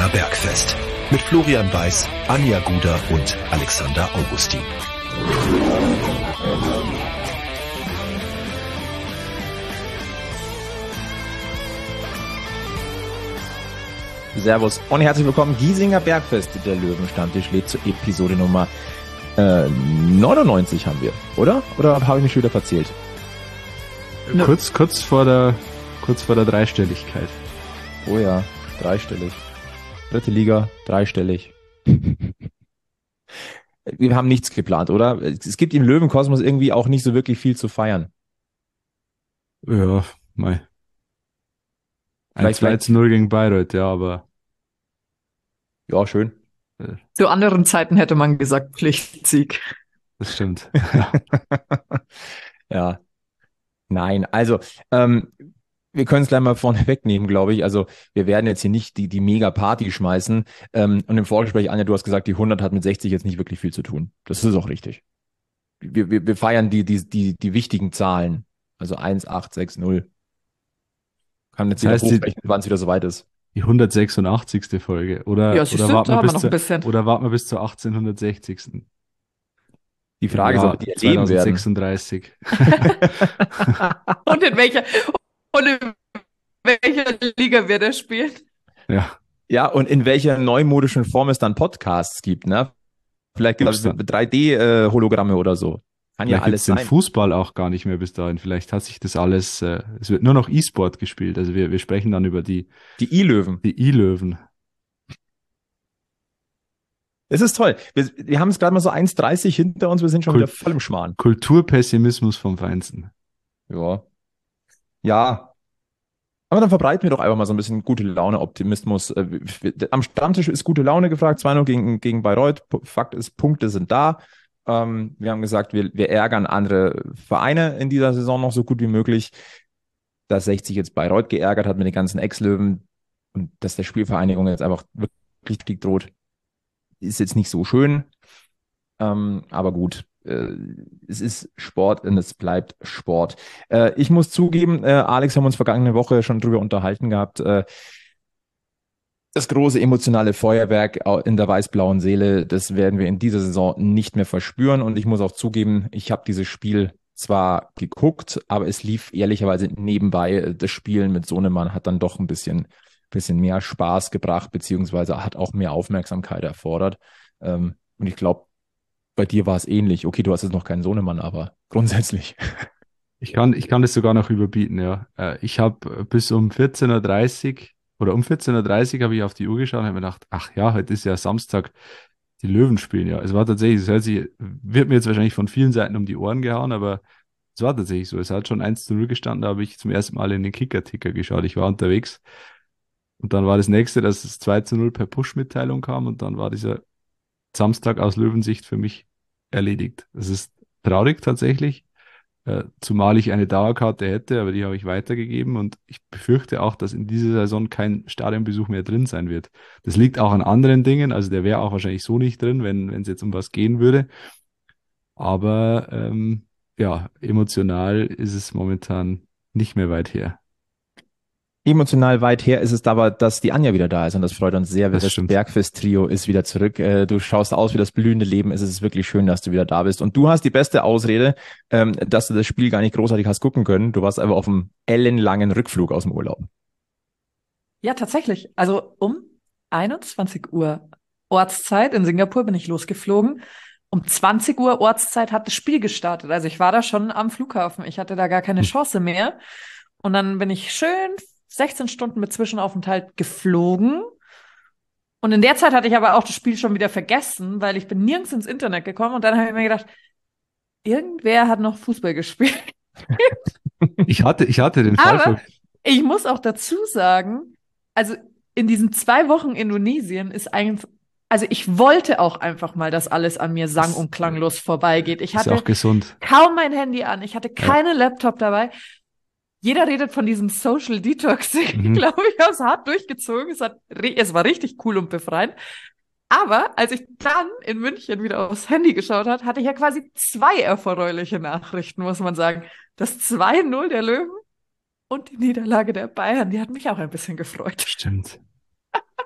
Giesinger Bergfest. Mit Florian Weiß, Anja Guder und Alexander Augustin. Servus und herzlich willkommen. Giesinger Bergfest, der Löwenstammtisch lädt zur Episode Nummer 99 haben wir, oder? Oder habe ich mich schon wieder verzählt? No. Kurz vor der Dreistelligkeit. Oh ja, dreistellig. Dritte Liga, dreistellig. Wir haben nichts geplant, oder? Es gibt im Löwenkosmos irgendwie auch nicht so wirklich viel zu feiern. Ja, mei. 2-0 gegen Bayreuth, ja, aber... Ja, schön. Zu anderen Zeiten hätte man gesagt Pflichtsieg. Das stimmt. Ja. Nein, also wir können es gleich mal vorne wegnehmen, glaube ich. Also wir werden jetzt hier nicht die Mega-Party schmeißen. Und im Vorgespräch, Anja, du hast gesagt, die 100 hat mit 60 jetzt nicht wirklich viel zu tun. Das ist auch richtig. Wir feiern die wichtigen Zahlen. Also 1, 8, 6, 0. Kann jetzt wieder hochrechnen, wann es wieder soweit ist. Die 186. Folge. Oder warten wir bis zur 1860. Die Frage ist, ob wir die erleben werden. 2036. Und in welcher Liga wir das spielen? Ja. Ja, und in welcher neumodischen Form es dann Podcasts gibt, ne? Vielleicht gibt es 3D-Hologramme oder so. Kann ja alles sein. Den Fußball auch gar nicht mehr bis dahin. Vielleicht hat sich das alles, es wird nur noch E-Sport gespielt. Also wir sprechen dann über die E-Löwen. Die E-Löwen. Es ist toll. Wir haben es gerade mal so 1,30 hinter uns. Wir sind schon wieder voll im Schmarrn. Kulturpessimismus vom Feinsten. Ja. Ja. Aber dann verbreiten wir doch einfach mal so ein bisschen gute Laune, Optimismus. Am Stammtisch ist gute Laune gefragt. 2-0 gegen Bayreuth. Fakt ist, Punkte sind da. Wir haben gesagt, wir ärgern andere Vereine in dieser Saison noch so gut wie möglich. Dass 60 jetzt Bayreuth geärgert hat mit den ganzen Ex-Löwen und dass der Spielvereinigung jetzt einfach wirklich droht, ist jetzt nicht so schön. Aber gut, es ist Sport und es bleibt Sport. Ich muss zugeben, Alex, haben wir uns vergangene Woche schon drüber unterhalten gehabt, das große emotionale Feuerwerk in der weiß-blauen Seele, das werden wir in dieser Saison nicht mehr verspüren. Und ich muss auch zugeben, ich habe dieses Spiel zwar geguckt, aber es lief ehrlicherweise nebenbei. Das Spielen mit Sohnemann hat dann doch ein bisschen mehr Spaß gebracht, beziehungsweise hat auch mehr Aufmerksamkeit erfordert. Und ich glaube, bei dir war es ähnlich. Okay, du hast jetzt noch keinen Sohnemann, aber grundsätzlich. Ich kann das sogar noch überbieten, ja. Ich habe bis um 14:30 Uhr oder um 14:30 Uhr habe ich auf die Uhr geschaut und habe mir gedacht, ach ja, heute ist ja Samstag, die Löwen spielen ja. Es war tatsächlich, wird mir jetzt wahrscheinlich von vielen Seiten um die Ohren gehauen, aber es war tatsächlich so. Es hat schon 1-0 gestanden, da habe ich zum ersten Mal in den Kicker-Ticker geschaut. Ich war unterwegs und dann war das nächste, dass es 2-0 per Push-Mitteilung kam und dann war dieser Samstag aus Löwensicht für mich erledigt. Das ist traurig tatsächlich, zumal ich eine Dauerkarte hätte, aber die habe ich weitergegeben und ich befürchte auch, dass in dieser Saison kein Stadionbesuch mehr drin sein wird. Das liegt auch an anderen Dingen, also der wäre auch wahrscheinlich so nicht drin, wenn es jetzt um was gehen würde. Aber ja, emotional ist es momentan nicht mehr weit her. Emotional weit her ist es aber, dass die Anja wieder da ist und das freut uns sehr. Das Bergfest-Trio ist wieder zurück. Du schaust aus wie das blühende Leben. Es ist wirklich schön, dass du wieder da bist. Und du hast die beste Ausrede, dass du das Spiel gar nicht großartig hast gucken können. Du warst aber auf einem ellenlangen Rückflug aus dem Urlaub. Ja, tatsächlich. Also um 21 Uhr Ortszeit in Singapur bin ich losgeflogen. Um 20 Uhr Ortszeit hat das Spiel gestartet. Also ich war da schon am Flughafen. Ich hatte da gar keine Chance mehr. Und dann bin ich schön 16 Stunden mit Zwischenaufenthalt geflogen. Und in der Zeit hatte ich aber auch das Spiel schon wieder vergessen, weil ich bin nirgends ins Internet gekommen. Und dann habe ich mir gedacht, irgendwer hat noch Fußball gespielt. Ich hatte den Fall. Aber ich muss auch dazu sagen, also in diesen 2 Wochen Indonesien ist eigentlich, also ich wollte auch einfach mal, dass alles an mir sang- und klanglos vorbeigeht. Ich hatte auch gesund. Kaum mein Handy an, ich hatte keinen Laptop dabei. Jeder redet von diesem Social Detoxing, glaube ich, habe es hart durchgezogen. Es war richtig cool und befreiend. Aber als ich dann in München wieder aufs Handy geschaut habe, hatte ich ja quasi 2 erfreuliche Nachrichten, muss man sagen. Das 2-0 der Löwen und die Niederlage der Bayern, die hat mich auch ein bisschen gefreut. Stimmt.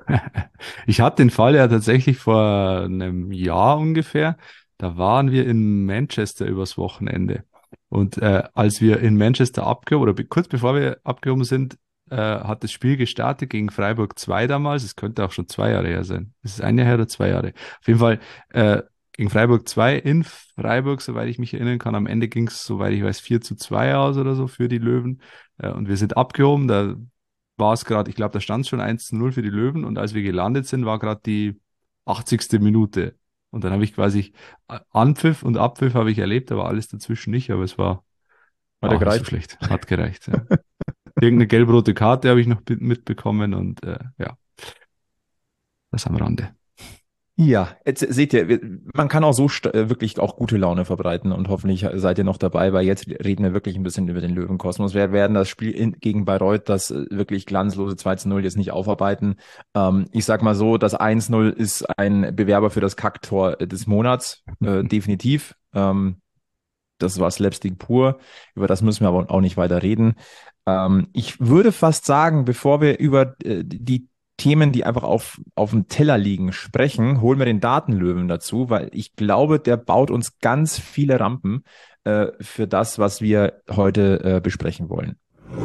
Ich hatte den Fall ja tatsächlich vor einem Jahr ungefähr. Da waren wir in Manchester übers Wochenende. Und als wir in Manchester abgehoben, oder kurz bevor wir abgehoben sind, hat das Spiel gestartet gegen Freiburg 2 damals. Es könnte auch schon 2 Jahre her sein. Ist es ein Jahr her oder 2 Jahre? Auf jeden Fall gegen Freiburg 2 in Freiburg, soweit ich mich erinnern kann. Am Ende ging es, soweit ich weiß, 4:2 aus oder so für die Löwen. Und wir sind abgehoben. Da war es gerade, ich glaube, da stand es schon 1:0 für die Löwen. Und als wir gelandet sind, war gerade die 80. Minute. Und dann habe ich quasi Anpfiff und Abpfiff habe ich erlebt, aber alles dazwischen nicht. Aber es Hat war er auch nicht so gereicht? schlecht. Hat gereicht, ja. Irgendeine gelb-rote Karte habe ich noch mitbekommen und ja, das am Rande. Ja, jetzt seht ihr, man kann auch so wirklich auch gute Laune verbreiten und hoffentlich seid ihr noch dabei, weil jetzt reden wir wirklich ein bisschen über den Löwenkosmos. Wir werden das Spiel gegen Bayreuth, das wirklich glanzlose 2:0 jetzt nicht aufarbeiten. Ich sag mal so, das 1:0 ist ein Bewerber für das Kacktor des Monats, definitiv. Das war Slapstick pur. Über das müssen wir aber auch nicht weiter reden. Ich würde fast sagen, bevor wir über die Themen, die einfach auf dem Teller liegen, sprechen, holen wir den Datenlöwen dazu, weil ich glaube, der baut uns ganz viele Rampen für das, was wir heute besprechen wollen.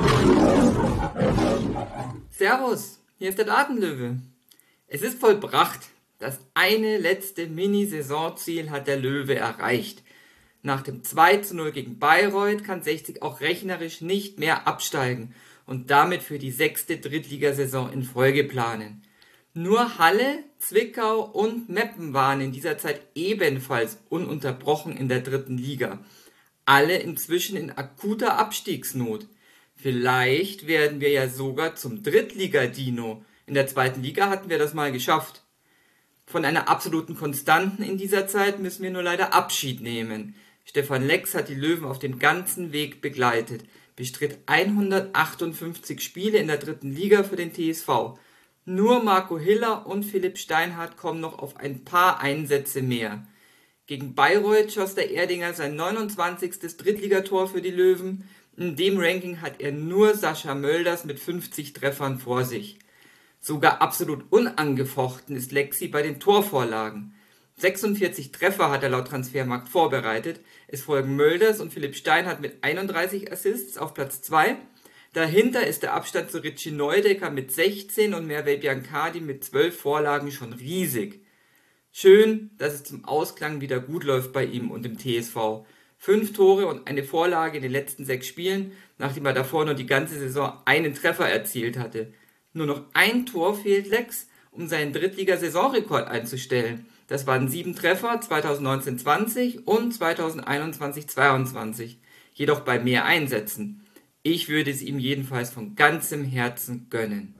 Servus, hier ist der Datenlöwe. Es ist vollbracht. Das eine letzte Mini-Saisonziel hat der Löwe erreicht. Nach dem 2:0 gegen Bayreuth kann 60 auch rechnerisch nicht mehr absteigen und damit für die 6. Drittligasaison in Folge planen. Nur Halle, Zwickau und Meppen waren in dieser Zeit ebenfalls ununterbrochen in der 3. Liga. Alle inzwischen in akuter Abstiegsnot. Vielleicht werden wir ja sogar zum Drittliga-Dino. In der 2. Liga hatten wir das mal geschafft. Von einer absoluten Konstanten in dieser Zeit müssen wir nur leider Abschied nehmen. Stefan Lex hat die Löwen auf dem ganzen Weg begleitet, bestritt 158 Spiele in der 3. Liga für den TSV. Nur Marco Hiller und Philipp Steinhardt kommen noch auf ein paar Einsätze mehr. Gegen Bayreuth schoss der Erdinger sein 29. Drittligator für die Löwen. In dem Ranking hat er nur Sascha Mölders mit 50 Treffern vor sich. Sogar absolut unangefochten ist Lexi bei den Torvorlagen. 46 Treffer hat er laut Transfermarkt vorbereitet. Es folgen Mölders und Philipp Steinhardt mit 31 Assists auf Platz 2. Dahinter ist der Abstand zu Richie Neudecker mit 16 und Merve Biancardi mit 12 Vorlagen schon riesig. Schön, dass es zum Ausklang wieder gut läuft bei ihm und dem TSV. 5 Tore und eine Vorlage in den letzten 6 Spielen, nachdem er davor nur die ganze Saison einen Treffer erzielt hatte. Nur noch ein Tor fehlt Lex, um seinen Drittliga-Saisonrekord einzustellen. Das waren 7 Treffer 2019-20 und 2021-22, jedoch bei mehr Einsätzen. Ich würde es ihm jedenfalls von ganzem Herzen gönnen.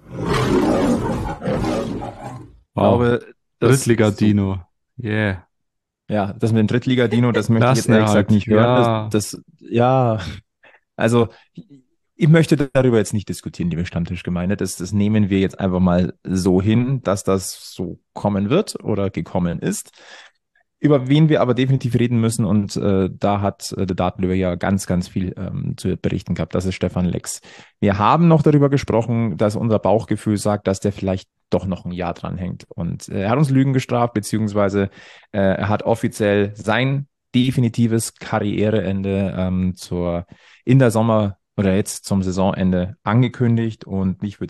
Ich glaube, Drittliga-Dino. Yeah. Ja, das mit dem Drittliga-Dino, das möchte ich jetzt ehrlich gesagt nicht hören. Ja. Ja, also ich möchte darüber jetzt nicht diskutieren, liebe Stammtischgemeinde. Das nehmen wir jetzt einfach mal so hin, dass das so kommen wird oder gekommen ist. Über wen wir aber definitiv reden müssen, und da hat der Datenlöwe ja ganz, ganz viel zu berichten gehabt. Das ist Stefan Lex. Wir haben noch darüber gesprochen, dass unser Bauchgefühl sagt, dass der vielleicht doch noch ein Jahr dranhängt. Und er hat uns Lügen gestraft, beziehungsweise er hat offiziell sein definitives Karriereende in der Sommer- oder jetzt zum Saisonende angekündigt. Und mich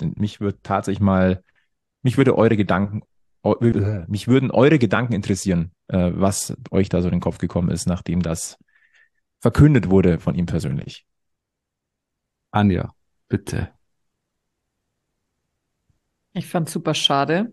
würden eure Gedanken interessieren, was euch da so in den Kopf gekommen ist, nachdem das verkündet wurde von ihm persönlich. Anja, bitte. Ich fand's super schade.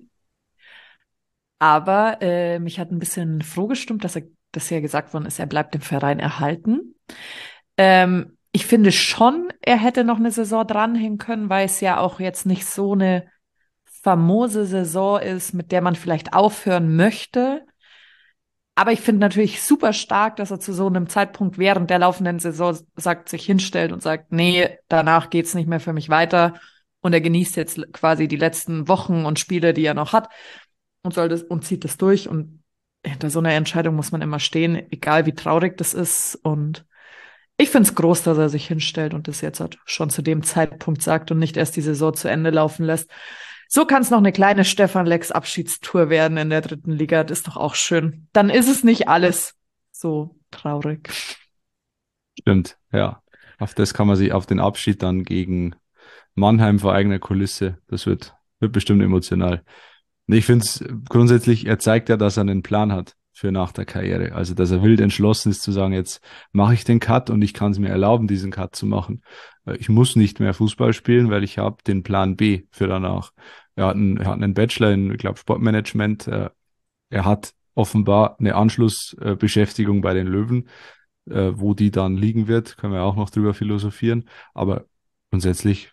Aber mich hat ein bisschen froh gestimmt, dass ja gesagt worden ist, er bleibt dem Verein erhalten. Ich finde schon, er hätte noch eine Saison dranhängen können, weil es ja auch jetzt nicht so eine famose Saison ist, mit der man vielleicht aufhören möchte. Aber ich finde natürlich super stark, dass er zu so einem Zeitpunkt während der laufenden Saison sich hinstellt und sagt, nee, danach geht's nicht mehr für mich weiter. Und er genießt jetzt quasi die letzten Wochen und Spiele, die er noch hat, und zieht das durch. Und hinter so einer Entscheidung muss man immer stehen, egal wie traurig das ist. Und ich finde es groß, dass er sich hinstellt und das jetzt schon zu dem Zeitpunkt sagt und nicht erst die Saison zu Ende laufen lässt. So kann es noch eine kleine Stefan Lex Abschiedstour werden in der 3. Liga. Das ist doch auch schön. Dann ist es nicht alles so traurig. Stimmt, ja. Auf das kann man sich, auf den Abschied dann gegen Mannheim vor eigener Kulisse, das wird bestimmt emotional. Und ich finde es grundsätzlich, er zeigt ja, dass er einen Plan hat für nach der Karriere. Also, dass er wild entschlossen ist zu sagen, jetzt mache ich den Cut und ich kann es mir erlauben, diesen Cut zu machen. Ich muss nicht mehr Fußball spielen, weil ich habe den Plan B für danach. Er hat einen Bachelor in, ich glaube, Sportmanagement. Er hat offenbar eine Anschlussbeschäftigung bei den Löwen, wo die dann liegen wird, können wir auch noch drüber philosophieren. Aber grundsätzlich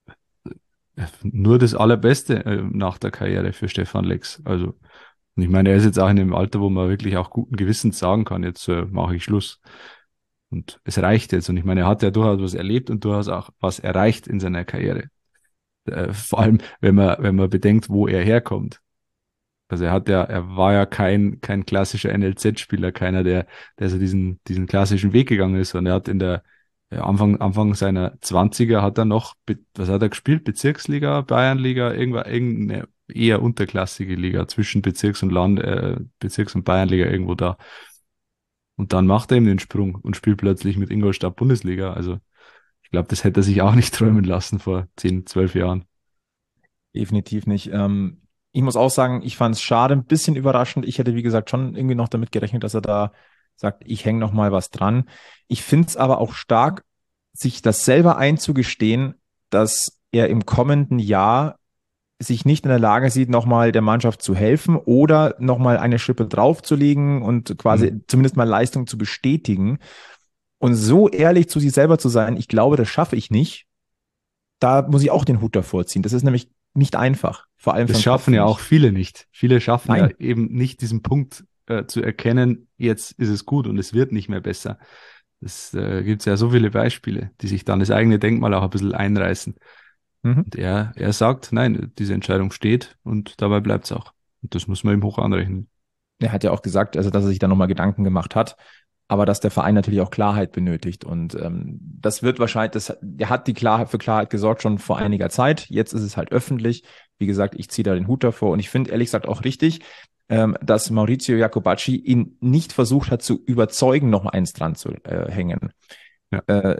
nur das Allerbeste nach der Karriere für Stefan Lex. Also, und ich meine, er ist jetzt auch in einem Alter, wo man wirklich auch guten Gewissens sagen kann, jetzt mache ich Schluss. Und es reicht jetzt. Und ich meine, er hat ja durchaus was erlebt und durchaus auch was erreicht in seiner Karriere. Vor allem, wenn man bedenkt, wo er herkommt. Also er war ja kein klassischer NLZ-Spieler, keiner, der so diesen klassischen Weg gegangen ist, sondern er hat in der Anfang seiner 20er hat er noch, was hat er gespielt? Bezirksliga, Bayernliga, irgendeine eher unterklassige Liga zwischen Bezirks- und Bayernliga irgendwo da. Und dann macht er eben den Sprung und spielt plötzlich mit Ingolstadt Bundesliga. Also ich glaube, das hätte er sich auch nicht träumen lassen vor 10, 12 Jahren. Definitiv nicht. Ich muss auch sagen, ich fand es schade, ein bisschen überraschend. Ich hätte, wie gesagt, schon irgendwie noch damit gerechnet, dass er da sagt, ich hänge noch mal was dran. Ich finde es aber auch stark, sich das selber einzugestehen, dass er im kommenden Jahr sich nicht in der Lage sieht, nochmal der Mannschaft zu helfen oder nochmal eine Schippe draufzulegen und quasi zumindest mal Leistung zu bestätigen. Und so ehrlich zu sich selber zu sein, ich glaube, das schaffe ich nicht. Da muss ich auch den Hut davor ziehen. Das ist nämlich nicht einfach. Vor allem das schaffen ja auch viele nicht. Viele schaffen Nein. ja eben nicht diesen Punkt zu erkennen, jetzt ist es gut und es wird nicht mehr besser. Das gibt es ja so viele Beispiele, die sich dann das eigene Denkmal auch ein bisschen einreißen. Und er sagt, nein, diese Entscheidung steht und dabei bleibt es auch. Und das muss man ihm hoch anrechnen. Er hat ja auch gesagt, also dass er sich da nochmal Gedanken gemacht hat, aber dass der Verein natürlich auch Klarheit benötigt. Und das wird wahrscheinlich, er hat für Klarheit gesorgt schon vor einiger Zeit. Jetzt ist es halt öffentlich. Wie gesagt, ich ziehe da den Hut davor. Und ich finde ehrlich gesagt auch richtig, dass Maurizio Jacobacci ihn nicht versucht hat zu überzeugen, noch eins dran zu hängen. Ja.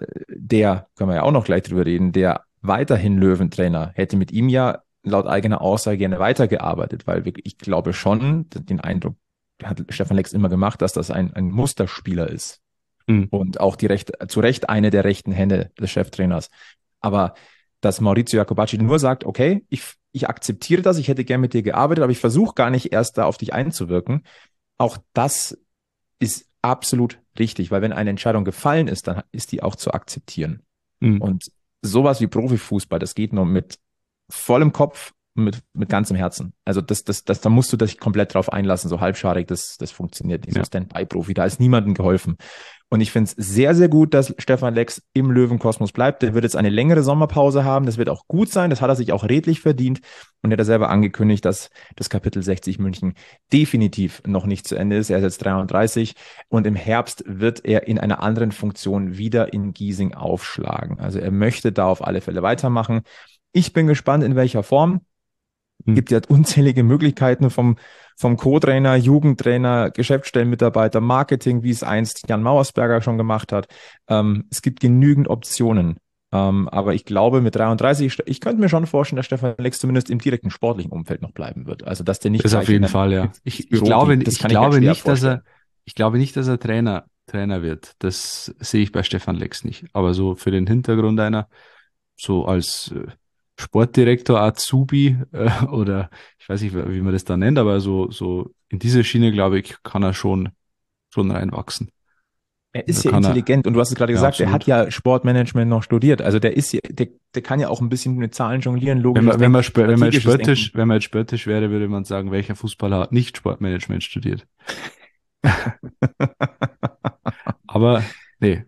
Der, können wir ja auch noch gleich drüber reden, der weiterhin Löwentrainer hätte mit ihm ja laut eigener Aussage gerne weitergearbeitet, weil ich glaube schon, den Eindruck hat Stefan Lex immer gemacht, dass das ein Musterspieler ist. Und auch zu Recht eine der rechten Hände des Cheftrainers. Aber dass Maurizio Jacobacci nur sagt, okay, ich akzeptiere das, ich hätte gern mit dir gearbeitet, aber ich versuche gar nicht erst da auf dich einzuwirken. Auch das ist absolut richtig, weil wenn eine Entscheidung gefallen ist, dann ist die auch zu akzeptieren. Und sowas wie Profifußball, das geht nur mit vollem Kopf, mit ganzem Herzen. Also da musst du dich komplett drauf einlassen, so halbscharig, das funktioniert nicht. So Stand-by-Profi, da ist niemandem geholfen. Und ich finde es sehr, sehr gut, dass Stefan Lex im Löwenkosmos bleibt. Der wird jetzt eine längere Sommerpause haben. Das wird auch gut sein. Das hat er sich auch redlich verdient. Und er hat selber angekündigt, dass das Kapitel 60 München definitiv noch nicht zu Ende ist. Er ist jetzt 33 und im Herbst wird er in einer anderen Funktion wieder in Giesing aufschlagen. Also er möchte da auf alle Fälle weitermachen. Ich bin gespannt, in welcher Form. Gibt ja unzählige Möglichkeiten vom Co-Trainer, Jugendtrainer, Geschäftsstellenmitarbeiter, Marketing, wie es einst Jan Mauersberger schon gemacht hat. Es gibt genügend Optionen. Aber ich glaube, mit 33, ich könnte mir schon vorstellen, dass Stefan Lex zumindest im direkten sportlichen Umfeld noch bleiben wird. Also, dass der nicht. Das auf jeden Fall, ja. Ich glaube nicht, dass er Trainer wird. Das sehe ich bei Stefan Lex nicht. Aber so für den Hintergrund so als Sportdirektor Azubi oder ich weiß nicht, wie man das da nennt, aber so in diese Schiene, glaube ich, kann er schon reinwachsen. Er ist ja intelligent und du hast es gerade gesagt, er hat ja Sportmanagement noch studiert. Also der kann ja auch ein bisschen mit Zahlen jonglieren, logisch. Wenn man jetzt spöttisch wäre, würde man sagen, welcher Fußballer hat nicht Sportmanagement studiert. Aber nee,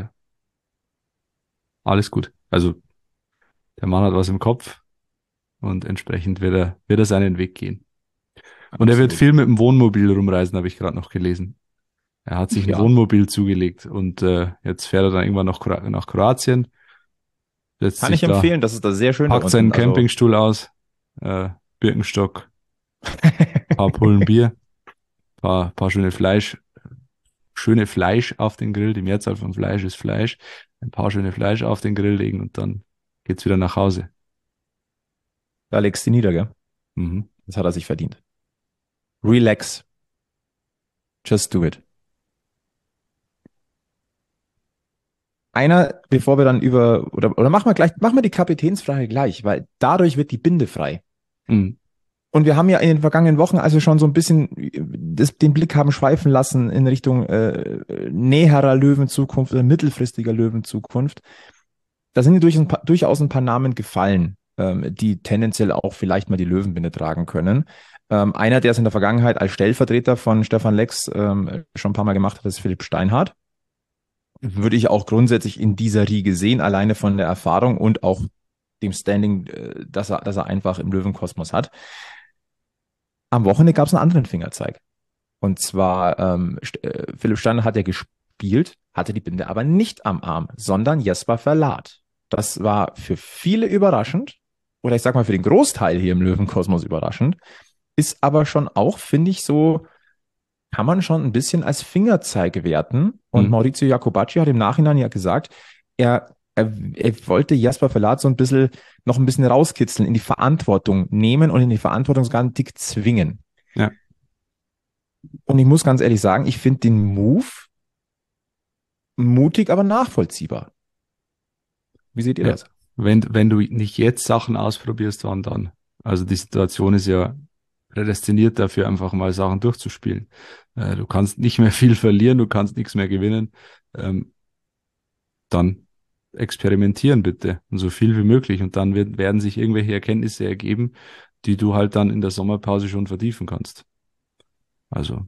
alles gut. Also der Mann hat was im Kopf und entsprechend wird er seinen Weg gehen. Und er wird viel mit dem Wohnmobil rumreisen, habe ich gerade noch gelesen. Er hat sich ein Wohnmobil zugelegt und jetzt fährt er dann irgendwann nach Kroatien. Kann ich empfehlen, das ist da sehr schön. Packt seinen Campingstuhl aus Birkenstock, paar Pullen Bier, paar schöne Fleisch auf den Grill. Die Mehrzahl von Fleisch ist Fleisch. Ein paar schöne Fleisch auf den Grill legen und dann geht's wieder nach Hause. Da legst du nieder, gell? Mhm. Das hat er sich verdient. Relax. Just do it. Einer, bevor wir dann oder machen wir die Kapitänsfrage gleich, weil dadurch wird die Binde frei. Mhm. Und wir haben ja in den vergangenen Wochen also schon so ein bisschen den Blick haben schweifen lassen in Richtung näherer Löwenzukunft oder mittelfristiger Löwenzukunft. Da sind durchaus ein paar Namen gefallen, die tendenziell auch vielleicht mal die Löwenbinde tragen können. Einer, der es in der Vergangenheit als Stellvertreter von Stefan Lex schon ein paar Mal gemacht hat, ist Philipp Steinhardt. Würde ich auch grundsätzlich in dieser Riege sehen, alleine von der Erfahrung und auch dem Standing, das er einfach im Löwenkosmos hat. Am Wochenende gab es einen anderen Fingerzeig. Und zwar, Philipp Steiner hat ja gespielt, hatte die Binde aber nicht am Arm, sondern Jesper Verlat. Das war für viele überraschend, oder ich sag mal für den Großteil hier im Löwenkosmos überraschend, ist aber schon auch, finde ich, so, kann man schon ein bisschen als Fingerzeig werten. Und Maurizio Jacobacci hat im Nachhinein ja gesagt, er wollte Jesper Verlat so noch ein bisschen rauskitzeln, in die Verantwortung nehmen und in die Verantwortung sogar einen Tick zwingen. Ja. Und ich muss ganz ehrlich sagen, ich finde den Move mutig, aber nachvollziehbar. Wie seht ihr das? Wenn du nicht jetzt Sachen ausprobierst, wann dann? Also die Situation ist ja prädestiniert dafür, einfach mal Sachen durchzuspielen. Du kannst nicht mehr viel verlieren, du kannst nichts mehr gewinnen. Dann experimentieren bitte und so viel wie möglich. Und dann werden sich irgendwelche Erkenntnisse ergeben, die du halt dann in der Sommerpause schon vertiefen kannst. Also.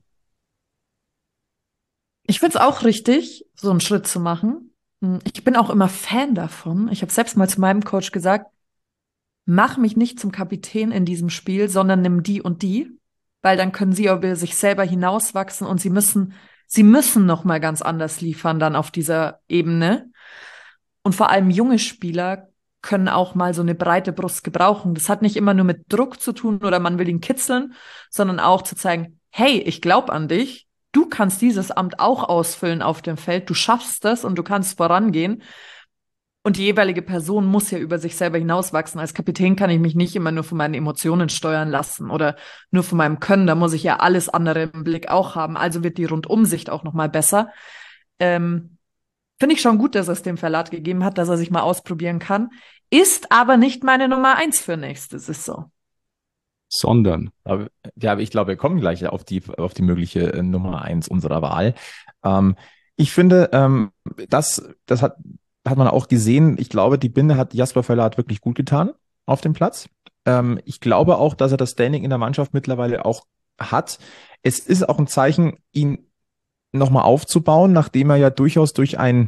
Ich finde es auch richtig, so einen Schritt zu machen. Ich bin auch immer Fan davon. Ich habe selbst mal zu meinem Coach gesagt, mach mich nicht zum Kapitän in diesem Spiel, sondern nimm die und die, weil dann können sie über sich selber hinauswachsen und sie müssen noch mal ganz anders liefern dann auf dieser Ebene. Und vor allem junge Spieler können auch mal so eine breite Brust gebrauchen. Das hat nicht immer nur mit Druck zu tun oder man will ihn kitzeln, sondern auch zu zeigen, hey, ich glaube an dich, du kannst dieses Amt auch ausfüllen auf dem Feld, du schaffst das und du kannst vorangehen. Und die jeweilige Person muss ja über sich selber hinauswachsen. Als Kapitän kann ich mich nicht immer nur von meinen Emotionen steuern lassen oder nur von meinem Können. Da muss ich ja alles andere im Blick auch haben. Also wird die Rundumsicht auch nochmal besser. Finde ich schon gut, dass es dem Verlat gegeben hat, dass er sich mal ausprobieren kann. Ist aber nicht meine Nummer 1 für nächstes Saison. Sondern. Ja, ich glaube, wir kommen gleich auf die mögliche Nummer 1 unserer Wahl. Ich finde, das hat man auch gesehen. Ich glaube, die Binde hat Jesper Verlat wirklich gut getan auf dem Platz. Ich glaube auch, dass er das Standing in der Mannschaft mittlerweile auch hat. Es ist auch ein Zeichen, ihn nochmal aufzubauen, nachdem er ja durchaus durch ein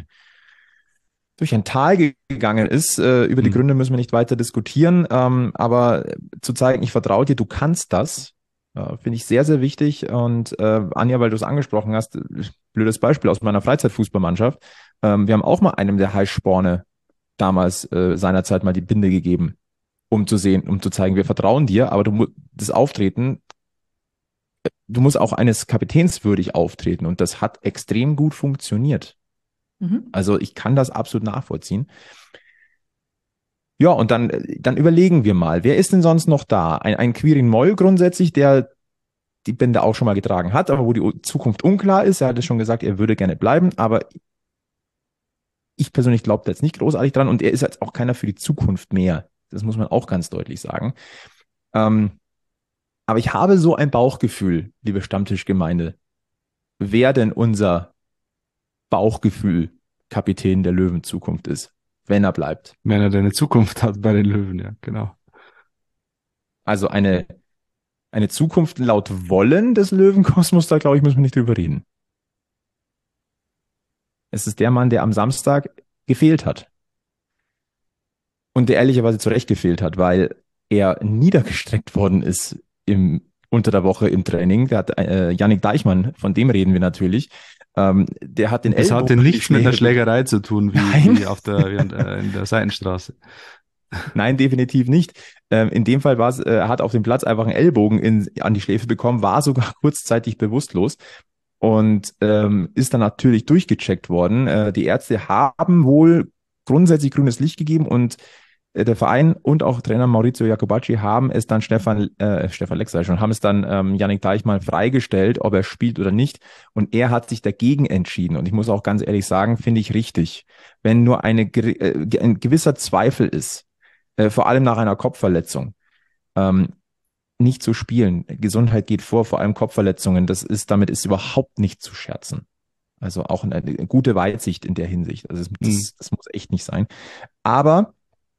Tal gegangen ist. Über die Gründe müssen wir nicht weiter diskutieren, aber zu zeigen, ich vertraue dir, du kannst das, finde ich sehr, sehr wichtig. Und Anja, weil du es angesprochen hast, blödes Beispiel aus meiner Freizeitfußballmannschaft. Wir haben auch mal einem der Heißsporne damals seinerzeit mal die Binde gegeben, um zu zeigen, wir vertrauen dir, aber das Auftreten, du musst auch eines Kapitäns würdig auftreten und das hat extrem gut funktioniert. Also ich kann das absolut nachvollziehen. Ja, und dann überlegen wir mal, wer ist denn sonst noch da? Ein Quirin Moll grundsätzlich, der die Binde auch schon mal getragen hat, aber wo die Zukunft unklar ist. Er hat es schon gesagt, er würde gerne bleiben, aber ich persönlich glaube da jetzt nicht großartig dran und er ist jetzt auch keiner für die Zukunft mehr. Das muss man auch ganz deutlich sagen. Aber ich habe so ein Bauchgefühl, liebe Stammtischgemeinde, wer denn unser Bauchgefühl Kapitän der Löwen-Zukunft ist, wenn er bleibt. Wenn er eine Zukunft hat bei den Löwen, ja, genau. Also eine Zukunft laut Wollen des Löwenkosmos, da glaube ich, müssen wir nicht drüber reden. Es ist der Mann, der am Samstag gefehlt hat. Und der ehrlicherweise zu Recht gefehlt hat, weil er niedergestreckt worden ist unter der Woche im Training. Der hat Yannick Deichmann, von dem reden wir natürlich. Der hat den Das Ellbogen. hatte nichts mit einer Schlägerei zu tun, wie in der Seitenstraße. Nein, definitiv nicht. In dem Fall war es, er hat auf dem Platz einfach einen Ellbogen an die Schläfe bekommen, war sogar kurzzeitig bewusstlos und ist dann natürlich durchgecheckt worden. Die Ärzte haben wohl grundsätzlich grünes Licht gegeben und der Verein und auch Trainer Maurizio Jacobacci haben es dann Stefan Lex, sag ich schon, haben es dann Yannick Deichmann freigestellt, ob er spielt oder nicht. Und er hat sich dagegen entschieden. Und ich muss auch ganz ehrlich sagen, finde ich richtig. Wenn nur ein gewisser Zweifel ist, vor allem nach einer Kopfverletzung, ähm, nicht zu spielen. Gesundheit geht vor allem Kopfverletzungen. Damit ist überhaupt nicht zu scherzen. Also auch eine gute Weitsicht in der Hinsicht. Also das muss echt nicht sein. Aber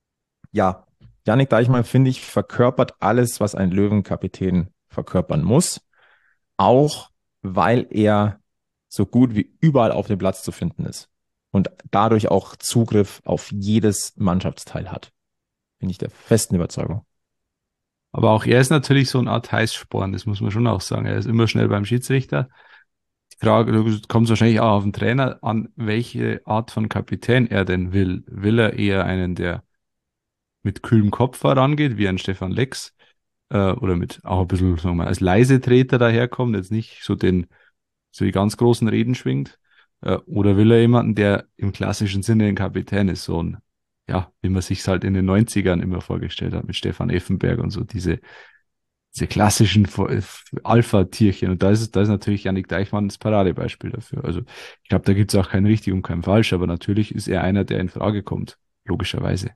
ja, Yannick Deichmann, finde ich, verkörpert alles, was ein Löwenkapitän verkörpern muss. Auch weil er so gut wie überall auf dem Platz zu finden ist. Und dadurch auch Zugriff auf jedes Mannschaftsteil hat. Bin ich der festen Überzeugung. Aber auch er ist natürlich so eine Art Heißsporn, das muss man schon auch sagen. Er ist immer schnell beim Schiedsrichter. Die Frage, du kommst wahrscheinlich auch auf den Trainer an, welche Art von Kapitän er denn will. Will er eher einen, der mit kühlem Kopf herangeht, wie ein Stefan Lex, oder mit auch ein bisschen, sagen wir mal, als Leisetreter daherkommt, jetzt nicht so die ganz großen Reden schwingt, oder will er jemanden, der im klassischen Sinne ein Kapitän ist, so ein, ja, wie man sich halt in den 90ern immer vorgestellt hat, mit Stefan Effenberg und so, diese klassischen Alpha-Tierchen. Und da ist natürlich Yannick Deichmann das Paradebeispiel dafür. Also ich glaube, da gibt es auch kein richtig und kein falsch, aber natürlich ist er einer, der in Frage kommt, logischerweise.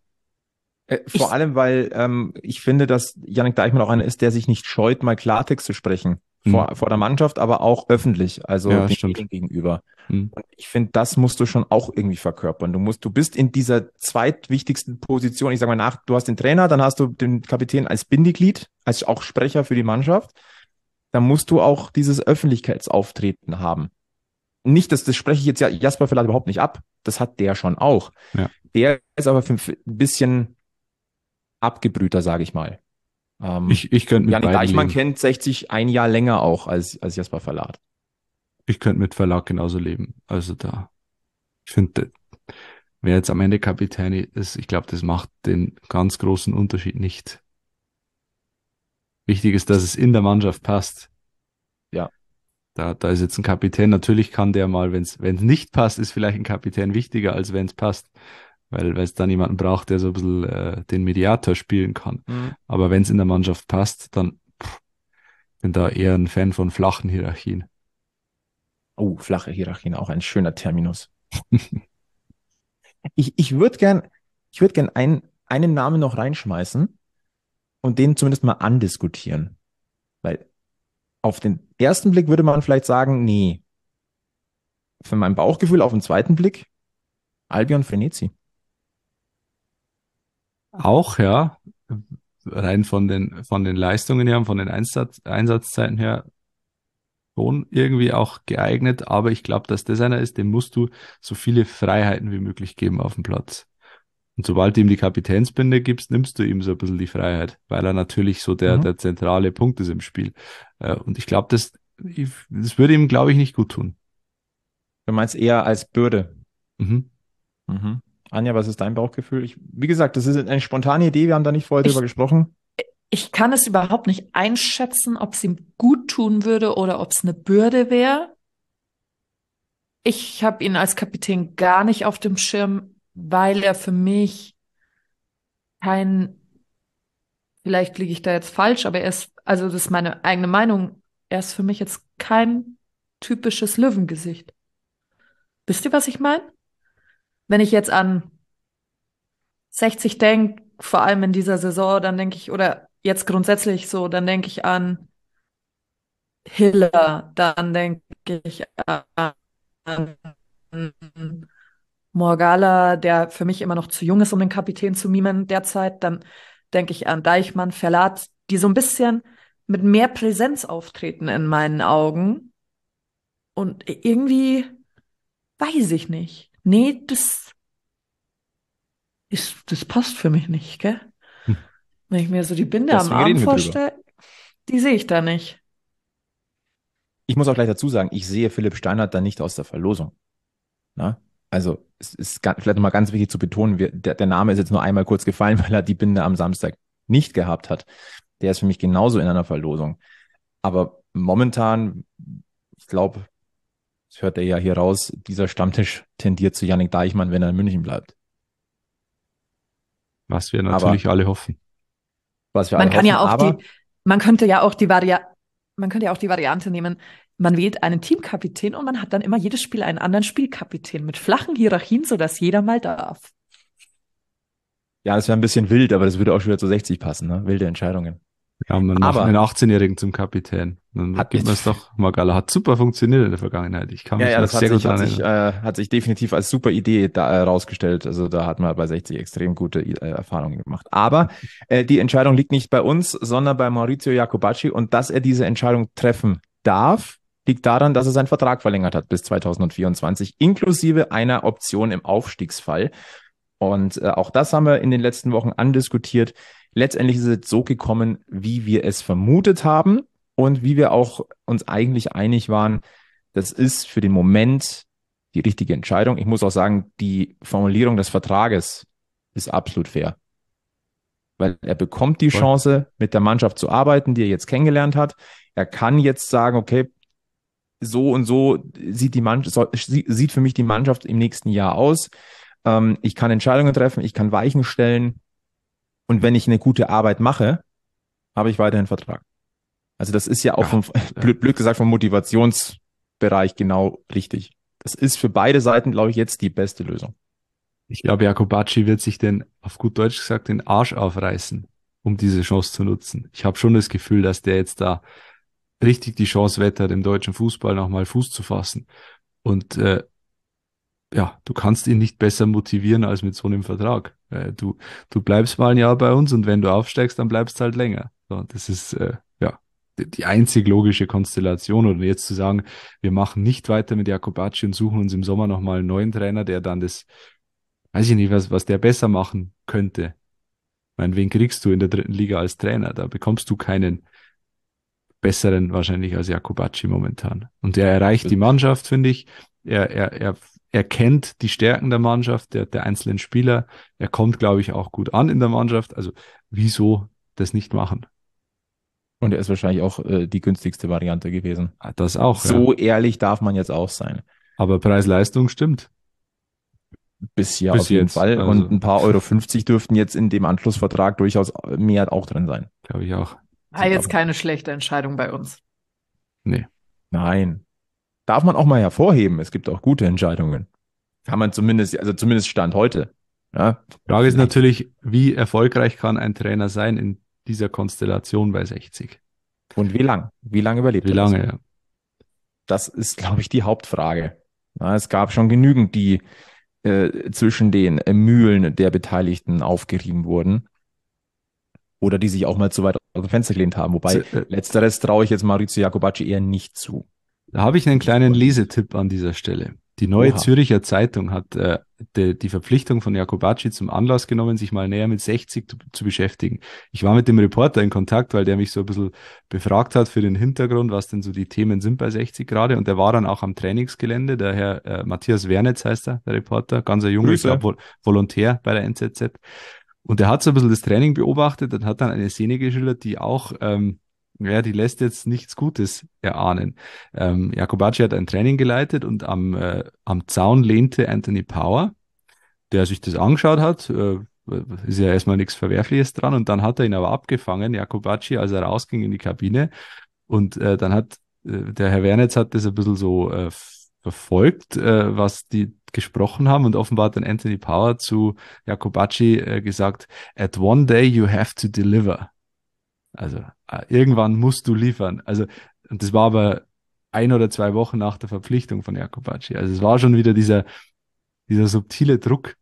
Vor allem, weil ich finde, dass Yannick Deichmann auch einer ist, der sich nicht scheut, mal Klartext zu sprechen. Vor der Mannschaft, aber auch öffentlich, also Ja, den stimmt. Medien gegenüber. Hm. Und ich finde, das musst du schon auch irgendwie verkörpern. Du bist in dieser zweitwichtigsten Position. Ich sage mal du hast den Trainer, dann hast du den Kapitän als Bindeglied, als auch Sprecher für die Mannschaft. Dann musst du auch dieses Öffentlichkeitsauftreten haben. Nicht, das spreche ich jetzt ja Jasper vielleicht überhaupt nicht ab. Das hat der schon auch. Ja. Der ist aber für ein bisschen abgebrühter, sage ich mal. Ich könnte mit Yannick beiden Deichmann leben. kennt 60 ein Jahr länger auch als Jasper Verlat. Ich könnte mit Verlag genauso leben. Also ich finde, wer jetzt am Ende Kapitän ist, ich glaube, das macht den ganz großen Unterschied nicht. Wichtig ist, dass es in der Mannschaft passt. Ja. Da ist jetzt ein Kapitän. Natürlich kann der mal, wenn es nicht passt, ist vielleicht ein Kapitän wichtiger, als wenn es passt. Weil es dann jemanden braucht, der so ein bisschen den Mediator spielen kann. Mhm. Aber wenn es in der Mannschaft passt, dann bin da eher ein Fan von flachen Hierarchien. Oh, flache Hierarchien, auch ein schöner Terminus. Ich würde gern einen Namen noch reinschmeißen und den zumindest mal andiskutieren. Weil auf den ersten Blick würde man vielleicht sagen, nee. Für mein Bauchgefühl auf den zweiten Blick, Albion Frenetzi. Auch, ja, rein von den Leistungen her, von den Einsatzzeiten her, schon irgendwie auch geeignet, aber ich glaube, dass das einer ist, dem musst du so viele Freiheiten wie möglich geben auf dem Platz. Und sobald du ihm die Kapitänsbinde gibst, nimmst du ihm so ein bisschen die Freiheit, weil er natürlich so der zentrale Punkt ist im Spiel. Und ich glaube, das würde ihm, glaube ich, nicht gut tun. Du meinst eher als Bürde. Mhm. Mhm. Anja, was ist dein Bauchgefühl? Wie gesagt, das ist eine spontane Idee, wir haben da nicht vorher drüber gesprochen. Ich kann es überhaupt nicht einschätzen, ob es ihm gut tun würde oder ob es eine Bürde wäre. Ich habe ihn als Kapitän gar nicht auf dem Schirm, weil er für mich vielleicht liege ich da jetzt falsch, aber also das ist meine eigene Meinung, er ist für mich jetzt kein typisches Löwengesicht. Wisst ihr, was ich meine? Wenn ich jetzt an 60 denke, vor allem in dieser Saison, dann denke ich, oder jetzt grundsätzlich so, dann denke ich an Hiller, dann denke ich an Morgala, der für mich immer noch zu jung ist, um den Kapitän zu mimen derzeit. Dann denke ich an Deichmann, Verlat, die so ein bisschen mit mehr Präsenz auftreten in meinen Augen. Und irgendwie weiß ich nicht. Nee, das passt für mich nicht, gell? Hm. Wenn ich mir so die Binde am Deswegen Arm reden wir drüber. vorstelle, die sehe ich da nicht. Ich muss auch gleich dazu sagen, ich sehe Philipp Steinhardt da nicht aus der Verlosung. Na? Also es ist vielleicht nochmal ganz wichtig zu betonen, der Name ist jetzt nur einmal kurz gefallen, weil er die Binde am Samstag nicht gehabt hat. Der ist für mich genauso in einer Verlosung. Aber momentan, ich glaube, das hört er ja hier raus, dieser Stammtisch tendiert zu Yannick Deichmann, wenn er in München bleibt. Was wir Aber natürlich alle hoffen. was wir Man alle kann hoffen, ja auch aber man könnte ja auch man könnte ja auch die Variante nehmen, man wählt einen Teamkapitän und man hat dann immer jedes Spiel einen anderen Spielkapitän mit flachen Hierarchien, sodass jeder mal darf. ja, das wäre ein bisschen wild, aber das würde auch schon wieder zu 60 passen, ne? Wilde Entscheidungen. Ja, man macht Aber einen 18-Jährigen zum Kapitän. Dann hat gibt man es doch Magala. Hat super funktioniert in der Vergangenheit. Ich kann ja, mich ja, noch das sehr gut daran erinnern. hat sich definitiv als super Idee da herausgestellt. Also da hat man bei 60 extrem gute Erfahrungen gemacht. Aber die Entscheidung liegt nicht bei uns, sondern bei Maurizio Jacobacci. Und dass er diese Entscheidung treffen darf, liegt daran, dass er seinen Vertrag verlängert hat bis 2024, inklusive einer Option im Aufstiegsfall. Und auch das haben wir in den letzten Wochen andiskutiert. Letztendlich ist es jetzt so gekommen, wie wir es vermutet haben und wie wir auch uns eigentlich einig waren, das ist für den Moment die richtige Entscheidung. Ich muss auch sagen, die Formulierung des Vertrages ist absolut fair. Weil er bekommt die Voll. Chance, mit der Mannschaft zu arbeiten, die er jetzt kennengelernt hat. Er kann jetzt sagen, okay, so und so sieht für mich die Mannschaft im nächsten Jahr aus. Ich kann Entscheidungen treffen, ich kann Weichen stellen. Und wenn ich eine gute Arbeit mache, habe ich weiterhin Vertrag. Also das ist ja auch blöd gesagt vom Motivationsbereich genau richtig. Das ist für beide Seiten, glaube ich, jetzt die beste Lösung. Ich glaube, Jacobacci wird sich denn, auf gut Deutsch gesagt, den Arsch aufreißen, um diese Chance zu nutzen. Ich habe schon das Gefühl, dass der jetzt da richtig die Chance wettert, im deutschen Fußball nochmal Fuß zu fassen. Und ja, du kannst ihn nicht besser motivieren als mit so einem Vertrag. Du bleibst mal ein Jahr bei uns und wenn du aufsteigst, dann bleibst du halt länger. So, das ist ja die einzig logische Konstellation. Und jetzt zu sagen, wir machen nicht weiter mit Jacobacci und suchen uns im Sommer nochmal einen neuen Trainer, der dann das, weiß ich nicht, was der besser machen könnte. Ich meine, wen kriegst du in der dritten Liga als Trainer? Da bekommst du keinen besseren wahrscheinlich als Jacobacci momentan. Und er erreicht die Mannschaft, finde ich. Er kennt die Stärken der Mannschaft, der einzelnen Spieler. Er kommt, glaube ich, auch gut an in der Mannschaft. Also wieso das nicht machen? Und er ist wahrscheinlich auch die günstigste Variante gewesen. Das auch, So ehrlich darf man jetzt auch sein. Aber Preis-Leistung stimmt. Bisher Bis auf jeden jetzt, Fall. also. Und ein paar Euro 50 dürften jetzt in dem Anschlussvertrag durchaus mehr auch drin sein. Glaube ich auch. War jetzt keine schlechte Entscheidung bei uns. Nee. Nein. Darf man auch mal hervorheben. Es gibt auch gute Entscheidungen. Kann man zumindest Stand heute. Ja, Frage ist natürlich, wie erfolgreich kann ein Trainer sein in dieser Konstellation bei 60? und wie lang? Wie lange überlebt Wie er das? lange, ja. Das ist, glaube ich, die Hauptfrage. Ja, es gab schon genügend, die zwischen den Mühlen der Beteiligten aufgerieben wurden. Oder die sich auch mal zu weit aus dem Fenster gelehnt haben. Wobei, letzteres traue ich jetzt Maurizio Jacobacci eher nicht zu. Da habe ich einen kleinen Lesetipp an dieser Stelle. Die Neue Oha. Zürcher Zeitung hat die Verpflichtung von Jacobacci zum Anlass genommen, sich mal näher mit 60 zu beschäftigen. Ich war mit dem Reporter in Kontakt, weil der mich so ein bisschen befragt hat für den Hintergrund, was denn so die Themen sind bei 60 gerade. Und der war dann auch am Trainingsgelände. Der Herr Matthias Wernitz heißt er, der Reporter, ganz ein Junge, ich glaube Volontär bei der NZZ. Und der hat so ein bisschen das Training beobachtet und hat dann eine Szene geschildert, die auch ja, die lässt jetzt nichts Gutes erahnen. Jacobacci hat ein Training geleitet und am Zaun lehnte Anthony Power, der sich das angeschaut hat. Ist ja erstmal nichts Verwerfliches dran. Und dann hat er ihn aber abgefangen, Jacobacci, als er rausging in die Kabine. Und dann hat der Herr Wernitz hat das ein bisschen so verfolgt, was die gesprochen haben. Und offenbar hat dann Anthony Power zu Jacobacci gesagt, at one day you have to deliver. Also irgendwann musst du liefern. Also, und das war aber 1 oder 2 Wochen nach der Verpflichtung von Jacobacci. Also es war schon wieder dieser subtile Druck.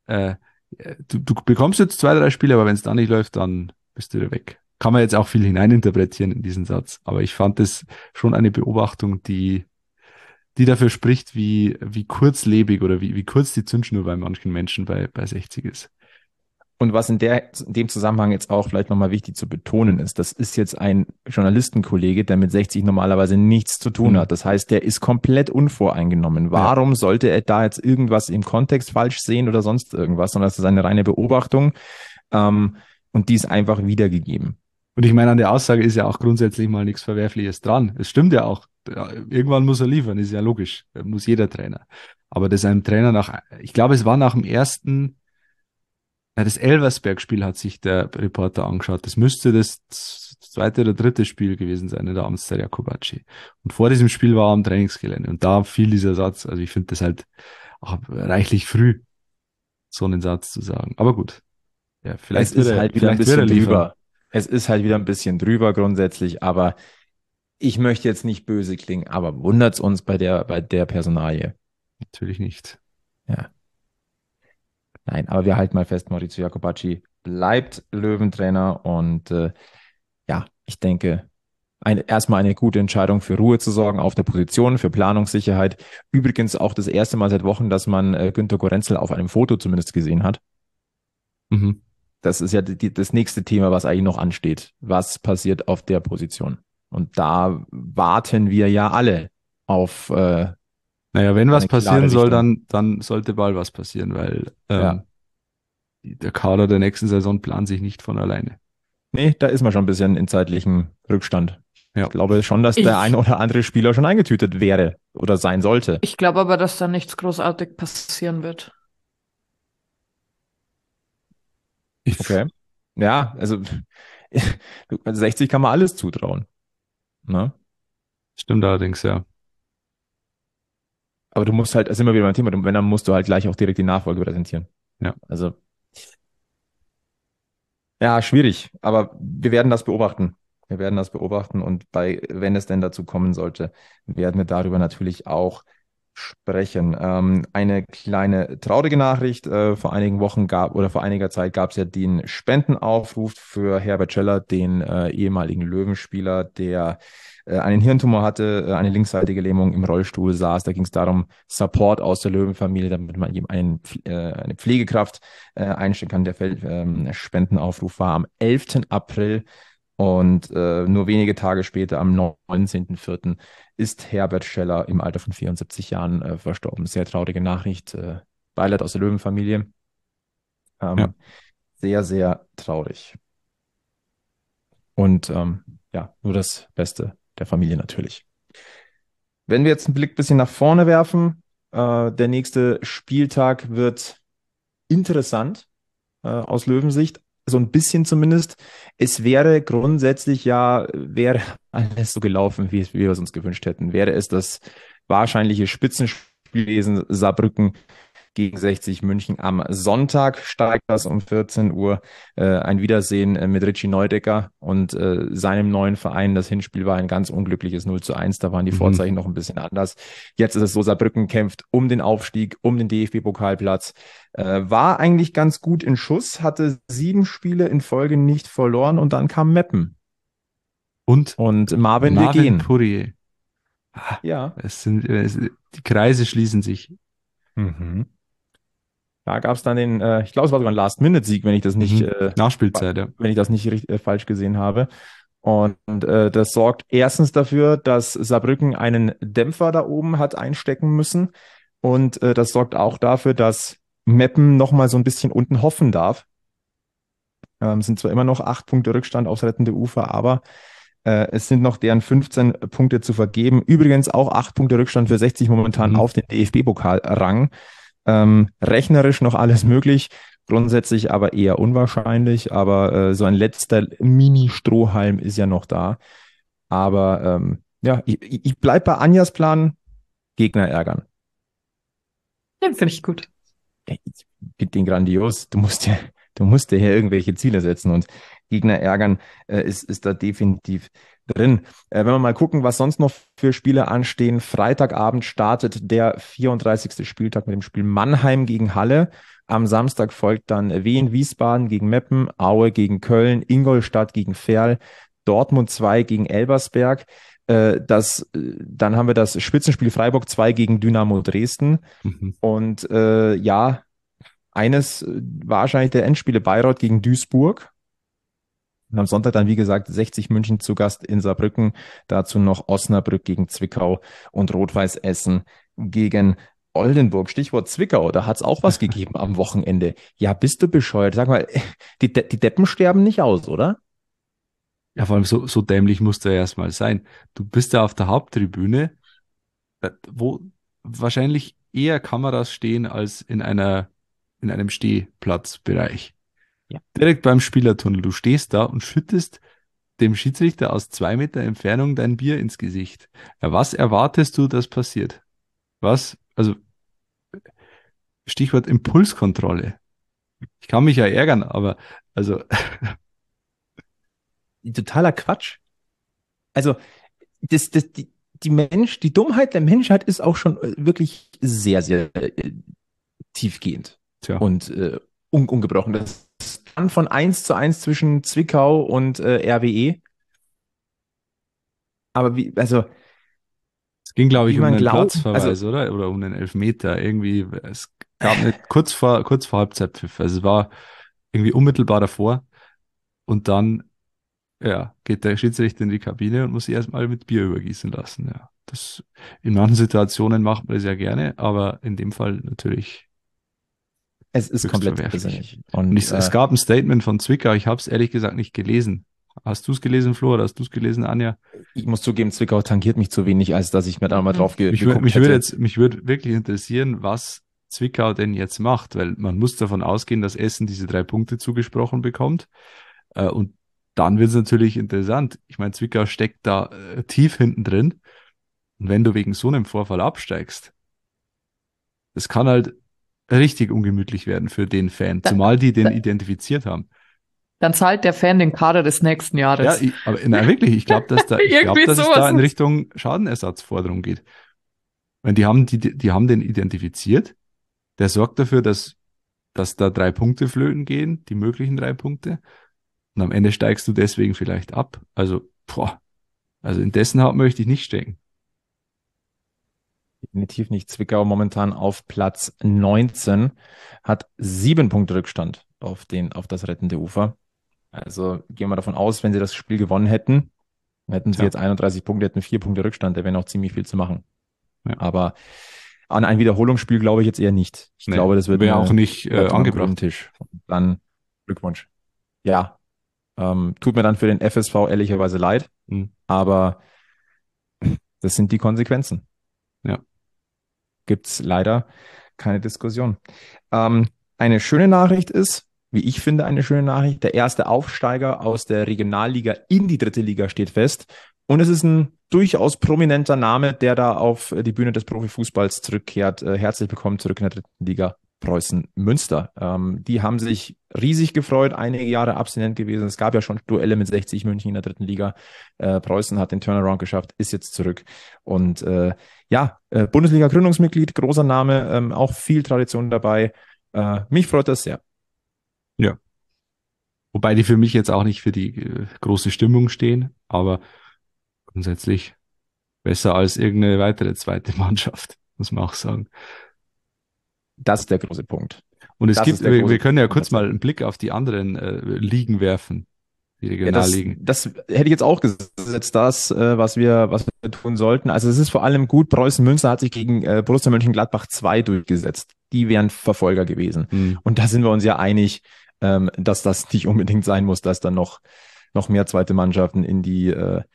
Du bekommst jetzt 2, 3 Spiele, aber wenn es dann nicht läuft, dann bist du wieder weg. Kann man jetzt auch viel hineininterpretieren in diesen Satz. Aber ich fand das schon eine Beobachtung, die dafür spricht, wie kurzlebig oder wie kurz die Zündschnur bei manchen Menschen bei 60 ist. Und was in dem Zusammenhang jetzt auch vielleicht nochmal wichtig zu betonen ist, das ist jetzt ein Journalistenkollege, der mit 60 normalerweise nichts zu tun hat. Das heißt, der ist komplett unvoreingenommen. Warum sollte er da jetzt irgendwas im Kontext falsch sehen oder sonst irgendwas, sondern das ist eine reine Beobachtung, und die ist einfach wiedergegeben. Und ich meine, an der Aussage ist ja auch grundsätzlich mal nichts Verwerfliches dran. Es stimmt ja auch. Ja, irgendwann muss er liefern, ist ja logisch. Muss jeder Trainer. Aber das einem Trainer ich glaube, es war nach dem ersten, das Elversberg-Spiel hat sich der Reporter angeschaut. Das müsste das zweite oder dritte Spiel gewesen sein in der Amtszeit Jakubacci. Und vor diesem Spiel war er am Trainingsgelände. Und da fiel dieser Satz. Also ich finde das halt auch reichlich früh, so einen Satz zu sagen. Aber gut. Ja, vielleicht Es ist halt wieder ein bisschen liefern. drüber. Es ist halt wieder ein bisschen drüber grundsätzlich, aber ich möchte jetzt nicht böse klingen, aber wundert's uns bei der Personalie? Natürlich nicht. Ja. Nein, aber wir halten mal fest, Maurizio Jacobacci bleibt Löwentrainer und ja, ich denke, erstmal eine gute Entscheidung für Ruhe zu sorgen auf der Position, für Planungssicherheit. Übrigens auch das erste Mal seit Wochen, dass man Günter Gorenzel auf einem Foto zumindest gesehen hat. Mhm. Das ist ja das nächste Thema, was eigentlich noch ansteht. Was passiert auf der Position? Und da warten wir ja alle auf Naja, wenn was eine klare passieren soll, Richtung. dann sollte bald was passieren, weil Ja. der Kader der nächsten Saison plant sich nicht von alleine. Nee, da ist man schon ein bisschen in zeitlichem Rückstand. Ja. Ich glaube schon, dass Ich- der ein oder andere Spieler schon eingetütet wäre oder sein sollte. Ich glaube aber, dass da nichts großartig passieren wird. Okay. Ja, also 60 kann man alles zutrauen. Ne? Stimmt allerdings, ja. Aber du musst halt, das ist immer wieder beim Thema, wenn, dann musst du halt gleich auch direkt die Nachfolge präsentieren. Ja. Also, ja, schwierig, aber wir werden das beobachten. Wir werden das beobachten und wenn es denn dazu kommen sollte, werden wir darüber natürlich auch sprechen. Eine kleine traurige Nachricht. Vor einigen Wochen vor einiger Zeit gab es ja den Spendenaufruf für Herbert Scheller, den ehemaligen Löwenspieler, der einen Hirntumor hatte, eine linksseitige Lähmung, im Rollstuhl saß. Da ging es darum, Support aus der Löwenfamilie, damit man ihm eine Pflegekraft einstellen kann. Der Spendenaufruf war am 11. April. Und nur wenige Tage später, am 19.04., ist Herbert Scheller im Alter von 74 Jahren verstorben. Sehr traurige Nachricht. Beileid aus der Löwenfamilie. Ja. Sehr, sehr traurig. Und ja, nur das Beste der Familie natürlich. Wenn wir jetzt einen Blick ein bisschen nach vorne werfen, der nächste Spieltag wird interessant aus Löwensicht. So ein bisschen zumindest. Es wäre grundsätzlich wäre alles so gelaufen, wie wir es uns gewünscht hätten. Wäre es das wahrscheinliche Spitzenspiel gewesen, Saarbrücken gegen 60 München am Sonntag, steigt das um 14 Uhr. Ein Wiedersehen mit Richie Neudecker und seinem neuen Verein. Das Hinspiel war ein ganz unglückliches 0:1. Da waren die Vorzeichen noch ein bisschen anders. Jetzt ist es so, Saarbrücken kämpft um den Aufstieg, um den DFB-Pokalplatz. War eigentlich ganz gut in Schuss, hatte 7 Spiele in Folge nicht verloren und dann kam Meppen. Und Marvin will gehen. Poirier. Ja. Die Kreise schließen sich. Mhm. Da gab es dann ich glaube, es war sogar ein Last-Minute-Sieg, wenn ich das nicht, Nachspielzeit, ja. wenn ich das nicht falsch gesehen habe. Und das sorgt erstens dafür, dass Saarbrücken einen Dämpfer da oben hat einstecken müssen. Und das sorgt auch dafür, dass Meppen nochmal so ein bisschen unten hoffen darf. Sind zwar immer noch 8 Punkte Rückstand aufs rettende Ufer, aber es sind noch deren 15 Punkte zu vergeben. Übrigens auch 8 Punkte Rückstand für 60 momentan auf den DFB-Pokalrang. Rechnerisch noch alles möglich, grundsätzlich aber eher unwahrscheinlich. Aber so ein letzter Mini-Strohhalm ist ja noch da. Aber ja, ich bleibe bei Anjas Plan, Gegner ärgern. Den finde ich gut. Ich finde den grandios. Du musst dir hier irgendwelche Ziele setzen und Gegner ärgern ist da definitiv drin. Wenn wir mal gucken, was sonst noch für Spiele anstehen. Freitagabend startet der 34. Spieltag mit dem Spiel Mannheim gegen Halle. Am Samstag folgt dann Wien Wiesbaden gegen Meppen, Aue gegen Köln, Ingolstadt gegen Verl, Dortmund 2 gegen Elversberg. Dann haben wir das Spitzenspiel Freiburg 2 gegen Dynamo Dresden. Und ja, eines wahrscheinlich der Endspiele Bayreuth gegen Duisburg. Und am Sonntag dann, wie gesagt, 60 München zu Gast in Saarbrücken. Dazu noch Osnabrück gegen Zwickau und Rot-Weiß Essen gegen Oldenburg. Stichwort Zwickau, da hat es auch was gegeben am Wochenende. Ja, bist du bescheuert? Sag mal, die Deppen sterben nicht aus, oder? Ja, vor allem so dämlich musst du ja erstmal sein. Du bist da auf der Haupttribüne, wo wahrscheinlich eher Kameras stehen als in einem Stehplatzbereich. Ja. Direkt beim Spielertunnel. Du stehst da und schüttest dem Schiedsrichter aus 2 Meter Entfernung dein Bier ins Gesicht. Ja, was erwartest du, dass passiert? Was? Also, Stichwort Impulskontrolle. Ich kann mich ja ärgern, aber also, Totaler Quatsch. Also, die Dummheit der Menschheit ist auch schon wirklich sehr, sehr tiefgehend tja, und ungebrochen. Das dann von 1:1 zwischen Zwickau und RWE. Aber also, es ging, glaube ich, wie um man einen glaubt, Platzverweis, oder? Oder um einen Elfmeter. Irgendwie, es gab kurz vor Halbzeitpfiff. Also es war irgendwie unmittelbar davor. Und dann, ja, geht der Schiedsrichter in die Kabine und muss sich erstmal mit Bier übergießen lassen. Ja, in manchen Situationen macht man das ja gerne, aber in dem Fall natürlich es ist höchst komplett verwerflich. irrsinnig. Und Und es gab ein Statement von Zwickau, ich habe es ehrlich gesagt nicht gelesen. Hast du es gelesen, Flo, oder hast du es gelesen, Anja? ich muss zugeben, Zwickau tangiert mich zu wenig, als dass ich mir da mal drauf Mich geguckt würde hätte. mich würde wirklich interessieren, was Zwickau denn jetzt macht, weil man muss davon ausgehen, dass Essen diese 3 Punkte zugesprochen bekommt. Und dann wird es natürlich interessant. Ich meine, Zwickau steckt da tief hinten drin. Und wenn du wegen so einem Vorfall absteigst, das kann halt richtig ungemütlich werden für den Fan, Da, zumal die den da, identifiziert haben. dann zahlt der Fan den Kader des nächsten Ja, Jahres. aber nein, wirklich, ich glaube, Irgendwie dass es sowas. da in Richtung Schadenersatzforderung geht. Weil die haben den identifiziert, der sorgt dafür, dass da 3 Punkte flöten gehen, die möglichen 3 Punkte. Und am Ende steigst du deswegen vielleicht ab. Also, also in dessen Haut möchte ich nicht stecken. Definitiv nicht. Zwickau momentan auf Platz 19, hat 7 Punkte Rückstand auf das rettende Ufer. Also gehen wir davon aus, wenn sie das Spiel gewonnen hätten sie Tja. jetzt 31 Punkte, hätten 4 Punkte Rückstand, da wäre noch ziemlich viel zu machen. Ja. Aber an ein Wiederholungsspiel glaube ich jetzt eher nicht. Ich Nee, glaube, das wird wäre eine auch nicht Rettung am grünen angebracht. Tisch. Und dann Glückwunsch. Ja, tut mir dann für den FSV ehrlicherweise leid, Hm. aber das sind die Konsequenzen. Ja. Gibt's leider keine Diskussion. Eine schöne Nachricht ist, wie ich finde, eine schöne Nachricht. Der erste Aufsteiger aus der Regionalliga in die 3. Liga steht fest. Und es ist ein durchaus prominenter Name, der da auf die Bühne des Profifußballs zurückkehrt. Herzlich willkommen zurück in der 3. Liga. Preußen Münster. Die haben sich riesig gefreut, einige Jahre abstinent gewesen. Es gab ja schon Duelle mit 60 München in der 3. Liga. Preußen hat den Turnaround geschafft, ist jetzt zurück. Und Bundesliga-Gründungsmitglied, großer Name, auch viel Tradition dabei. Mich freut das sehr. Ja. Wobei die für mich jetzt auch nicht für die große Stimmung stehen, aber grundsätzlich besser als irgendeine weitere zweite Mannschaft, muss man auch sagen. Das ist der große Punkt. Und wir können ja Punkt kurz mal tatsächlich. einen Blick auf die anderen Ligen werfen, die Ja, das Regionalligen. hätte ich jetzt auch gesetzt, was wir tun sollten. Also es ist vor allem gut, Preußen Münster hat sich gegen Borussia Mönchengladbach 2 durchgesetzt. Die wären Verfolger gewesen. Hm. Und da sind wir uns ja einig, dass das nicht unbedingt sein muss, dass dann noch mehr zweite Mannschaften in die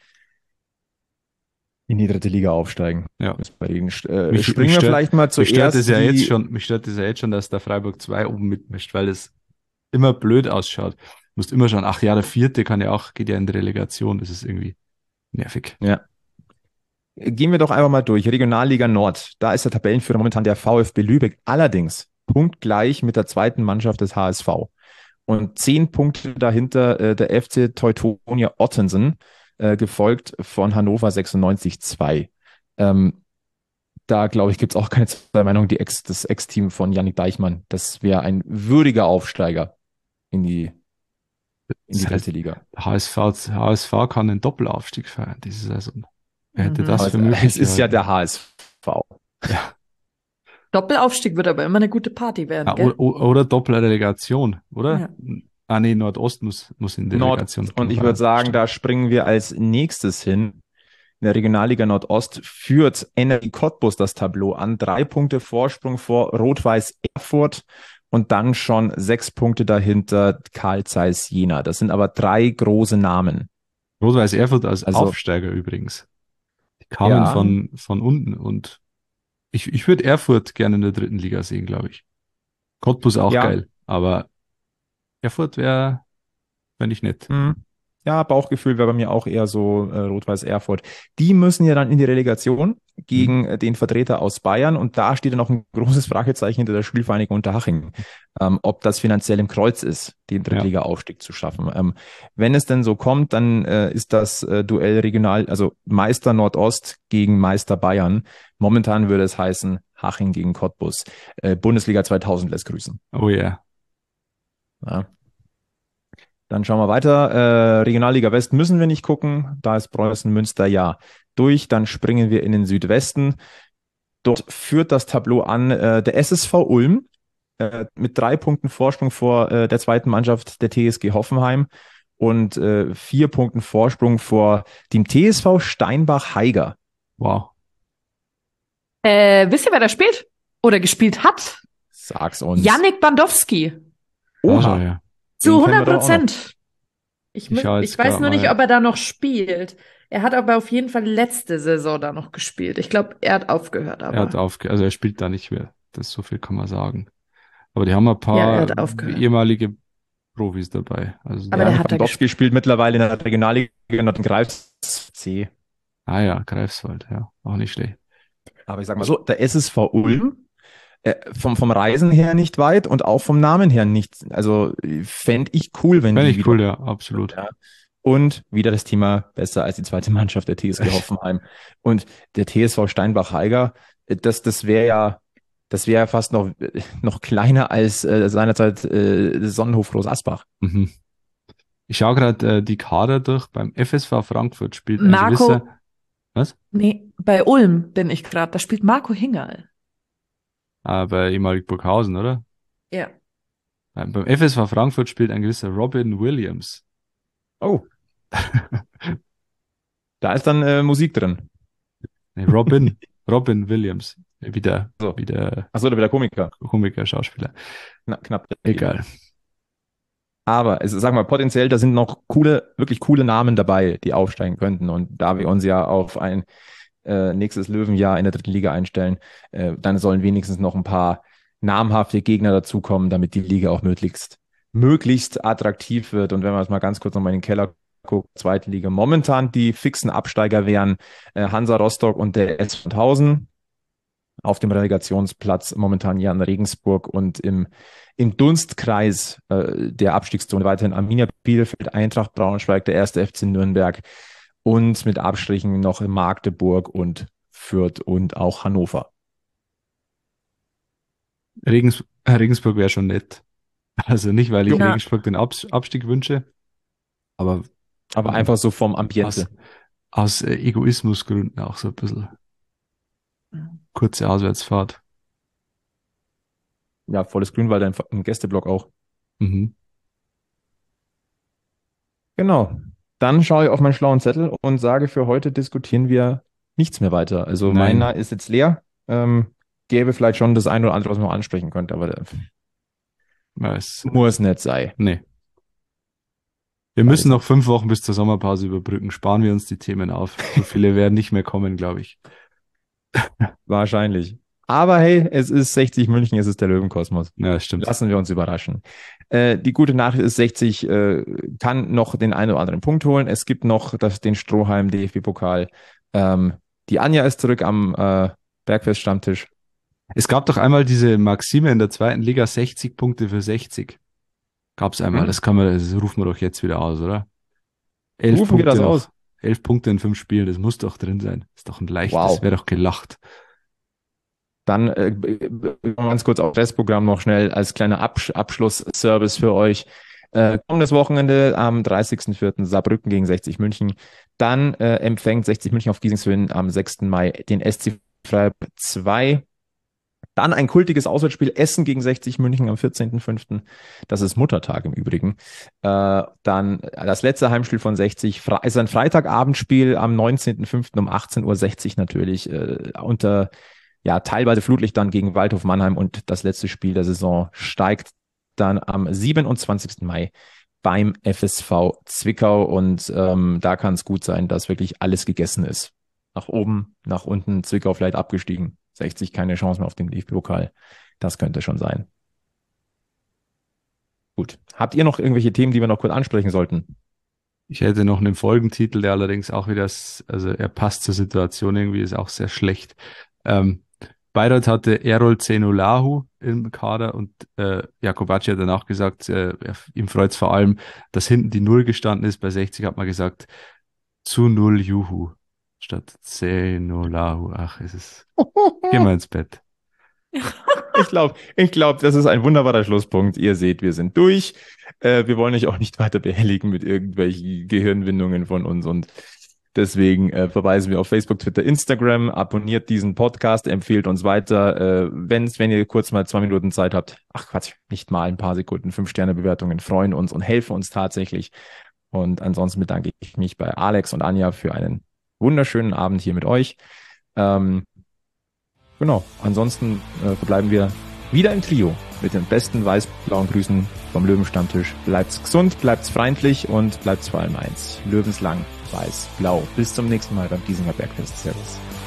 3. Liga aufsteigen. Ja. Deswegen Mich springen wir stört- vielleicht mal Mich stört es zuerst ja jetzt schon, dass da Freiburg 2 oben mitmischt, weil es immer blöd ausschaut. Du musst immer schauen, ach ja, der 4. geht ja in die Relegation. Das ist irgendwie nervig. Ja. Gehen wir doch einfach mal durch. Regionalliga Nord. Da ist der Tabellenführer momentan der VfB Lübeck. Allerdings punktgleich mit der zweiten Mannschaft des HSV. Und 10 Punkte dahinter der FC Teutonia Ottensen, gefolgt von Hannover 96-2. Da, glaube ich, gibt es auch keine zwei Meinungen. Das Ex-Team von Yannick Deichmann, das wäre ein würdiger Aufsteiger in die Das heißt, 3. Liga. HSV kann einen Doppelaufstieg feiern diese Saison. Wer hätte Mhm. das Aber für möglich es ist ja gehalten? der HSV. Ja. Doppelaufstieg wird aber immer eine gute Party werden, Ah, gell? oder Doppelrelegation, oder? Ja. Ah, nee, Nordost muss in die Nord. Relegation. Und ich würde sagen, Stimmt. da springen wir als nächstes hin. In der Regionalliga Nordost führt Energie Cottbus das Tableau an. 3 Punkte Vorsprung vor Rot-Weiß Erfurt und dann schon 6 Punkte dahinter Carl Zeiss Jena. Das sind aber 3 große Namen. Rot-Weiß Erfurt als Also- Aufsteiger übrigens. Die kamen Ja. von unten und ich würde Erfurt gerne in der 3. Liga sehen, glaube ich. Cottbus auch Ja. geil, aber Erfurt wäre nicht nett. Ja, Bauchgefühl wäre bei mir auch eher so Rot-Weiß Erfurt. Die müssen ja dann in die Relegation gegen den Vertreter aus Bayern und da steht ja noch ein großes Fragezeichen hinter der Spielvereinigung Unterhaching, ob das finanziell im Kreuz ist, den Drittliga-Aufstieg zu schaffen. Wenn es denn so kommt, dann ist das Duell regional, also Meister Nordost gegen Meister Bayern. Momentan würde es heißen Haching gegen Cottbus. Bundesliga 2000 lässt grüßen. Oh ja. Ja. Dann schauen wir weiter. Regionalliga West müssen wir nicht gucken. Da ist Preußen Münster ja durch. Dann springen wir in den Südwesten. Dort führt das Tableau an der SSV Ulm mit 3 Punkten Vorsprung vor der zweiten Mannschaft der TSG Hoffenheim und 4 Punkten Vorsprung vor dem TSV Steinbach-Heiger. Wow. Wisst ihr, wer da spielt? Oder gespielt hat? Sag's uns. Yannick Bandowski. Schau her. Zu Den kennen wir doch auch 100%. Ich schau jetzt weiß grad nur nicht, mal. ob er da noch spielt. Er hat aber auf jeden Fall letzte Saison da noch gespielt. Ich glaube, er hat aufgehört, aber. Also er spielt da nicht mehr. Das so viel kann man sagen. Aber die haben ein Ja, er paar hat aufgehört. ehemalige Profis dabei. Also Aber der hat da Bandowski spielt mittlerweile in der Regionalliga Nordgreifs C. ja, Greifswald, ja, auch nicht schlecht. Aber ich sag mal so, der SSV Ulm, vom Reisen her nicht weit und auch vom Namen her nicht. Also fände ich cool, wenn Fände die ich cool, ja, absolut. Ja. Und wieder das Thema besser als die zweite Mannschaft der TSG Hoffenheim. Und der TSV Steinbach-Heiger, das wäre ja fast noch kleiner als seinerzeit Sonnenhof Groß Asbach. Mhm. Ich schaue gerade die Kader durch. Beim FSV Frankfurt spielt ein Marco- gewisser. Was? Nee, bei Ulm bin ich gerade. Da spielt Marco Hingerl. Bei ehemalig Burghausen, oder? Ja. Beim FSV Frankfurt spielt ein gewisser Robin Williams. Oh. Da ist dann Musik drin. Nee, Robin Williams. Wie der Achso, da wieder Komiker. Komiker, Schauspieler. Knapp. Egal. Aber sag mal, potenziell, da sind noch wirklich coole Namen dabei, die aufsteigen könnten. Und da wir uns ja auf ein nächstes Löwenjahr in der 3. Liga einstellen, dann sollen wenigstens noch ein paar namhafte Gegner dazukommen, damit die Liga auch möglichst attraktiv wird. Und wenn wir jetzt mal ganz kurz nochmal in den Keller gucken, 2. Liga, momentan die fixen Absteiger wären Hansa Rostock und der SV Sandhausen. Auf dem Relegationsplatz momentan Jan Regensburg und im Dunstkreis der Abstiegszone weiterhin Arminia Bielefeld, Eintracht Braunschweig, der 1. FC Nürnberg und mit Abstrichen noch Magdeburg und Fürth und auch Hannover. Regensburg wäre schon nett. Also nicht, weil ich Ja. Regensburg den Abstieg wünsche, aber Einfach so vom Ambiente. aus Egoismusgründen auch so ein bisschen kurze Auswärtsfahrt. Ja, volles Grünwald im Gästeblock auch. Mhm. Genau. Dann schaue ich auf meinen schlauen Zettel und sage, für heute diskutieren wir nichts mehr weiter. Also Nein. meiner ist jetzt leer. Gäbe vielleicht schon das ein oder andere, was man ansprechen könnte, aber Ja, es- muss nicht sein. Nee. Wir müssen noch 5 Wochen bis zur Sommerpause überbrücken. Sparen wir uns die Themen auf. So viele werden nicht mehr kommen, glaube ich. Wahrscheinlich. Aber hey, es ist 60 München, es ist der Löwenkosmos. Ja, das stimmt. Lassen wir uns überraschen. Die gute Nachricht ist, 60 kann noch den einen oder anderen Punkt holen. Es gibt noch den Strohhalm DFB-Pokal. Die Anja ist zurück am Bergfest-Stammtisch. Es gab doch einmal diese Maxime in der 2. Liga, 60 Punkte für 60. Gab's einmal. Mhm. Das rufen wir doch jetzt wieder aus, oder? 11 Rufen wir das noch. aus? 11 Punkte in 5 Spielen, das muss doch drin sein. Ist doch ein leichtes, Wow. wäre doch gelacht. Dann ganz kurz auf das Restprogramm noch schnell als kleiner Abschlussservice für euch. Kommendes Wochenende am 30.04. Saarbrücken gegen 60 München. Dann empfängt 60 München auf Giesingshöhen am 6. Mai den SC Freiburg 2. Dann ein kultiges Auswärtsspiel, Essen gegen 60 München am 14.05. Das ist Muttertag im Übrigen. Dann das letzte Heimspiel von 60 ist ein Freitagabendspiel am 19.05. um 18.60 Uhr natürlich unter teilweise Flutlicht dann gegen Waldhof Mannheim, und das letzte Spiel der Saison steigt dann am 27. Mai beim FSV Zwickau, und da kann es gut sein, dass wirklich alles gegessen ist. Nach oben, nach unten, Zwickau vielleicht abgestiegen. 60 keine Chance mehr auf den DFB-Pokal. Das könnte schon sein. Gut. Habt ihr noch irgendwelche Themen, die wir noch kurz ansprechen sollten? Ich hätte noch einen Folgentitel, der allerdings auch wieder, also er passt zur Situation irgendwie, ist auch sehr schlecht. Bayreuth hatte Errol Zenoulahu im Kader, und Jakobacci hat danach gesagt, ihm freut es vor allem, dass hinten die Null gestanden ist. Bei 60 hat man gesagt, zu Null Juhu statt Zenoulahu. Ach, geh mal ins Bett. Ich glaube, das ist ein wunderbarer Schlusspunkt. Ihr seht, wir sind durch. Wir wollen euch auch nicht weiter behelligen mit irgendwelchen Gehirnwindungen von uns, und deswegen verweisen wir auf Facebook, Twitter, Instagram. Abonniert diesen Podcast, empfehlt uns weiter. Wenn ihr kurz mal 2 Minuten Zeit habt, nicht mal ein paar Sekunden, 5-Sterne-Bewertungen freuen uns und helfen uns tatsächlich. Und ansonsten bedanke ich mich bei Alex und Anja für einen wunderschönen Abend hier mit euch. Genau, ansonsten verbleiben wir wieder im Trio mit den besten weiß-blauen Grüßen vom Löwenstammtisch. Bleibt's gesund, bleibt's freundlich und bleibt's vor allem eins: Löwenslang, weiß-blau. Bis zum nächsten Mal beim Giesinger Bergfest. Servus.